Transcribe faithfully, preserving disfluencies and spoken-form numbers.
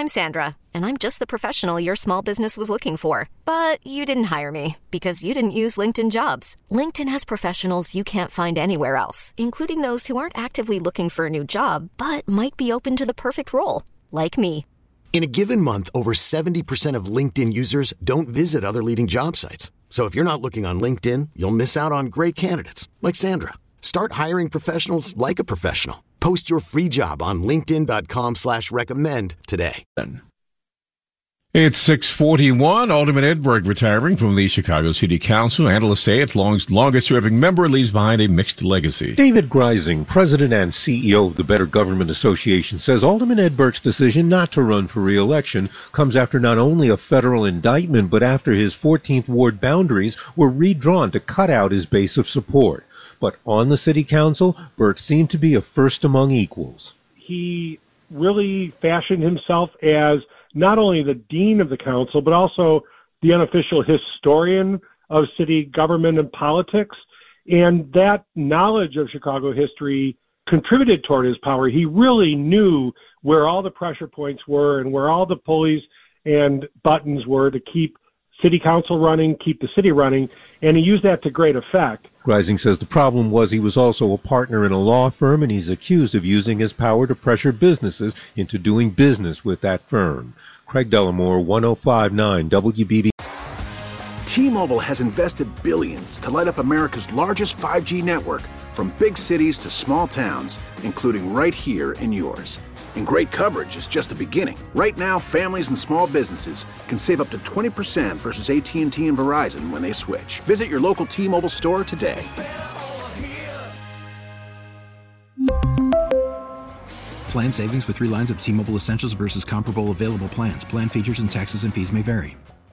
I'm Sandra, and I'm just the professional your small business was looking for. But you didn't hire me because you didn't use LinkedIn Jobs. LinkedIn has professionals you can't find anywhere else, including those who aren't actively looking for a new job, but might be open to the perfect role, like me. In a given month, over seventy percent of LinkedIn users don't visit other leading job sites. So if you're not looking on LinkedIn, you'll miss out on great candidates like Sandra. Start hiring professionals like a professional. Post your free job on linkedin.com slash recommend today. It's six forty-one. Alderman Ed Berg retiring from the Chicago City Council. Analysts say its long, longest-serving member leaves behind a mixed legacy. David Greising, president and C E O of the Better Government Association, says Alderman Ed Berg's decision not to run for re-election comes after not only a federal indictment, but after his fourteenth Ward boundaries were redrawn to cut out his base of support. But on the city council, Berg seemed to be a first among equals. He really fashioned himself as not only the dean of the council, but also the unofficial historian of city government and politics. And that knowledge of Chicago history contributed toward his power. He really knew where all the pressure points were and where all the pulleys and buttons were to keep city council running, keep the city running, and he used that to great effect. Greising says the problem was he was also a partner in a law firm, and he's accused of using his power to pressure businesses into doing business with that firm. Craig Dellamore, one oh five point nine W B B. T-Mobile has invested billions to light up America's largest five G network, from big cities to small towns, including right here in yours. And great coverage is just the beginning. Right now, families and small businesses can save up to twenty percent versus A T and T and Verizon when they switch. Visit your local T-Mobile store today. Plan savings with three lines of T-Mobile Essentials versus comparable available plans. Plan features and taxes and fees may vary.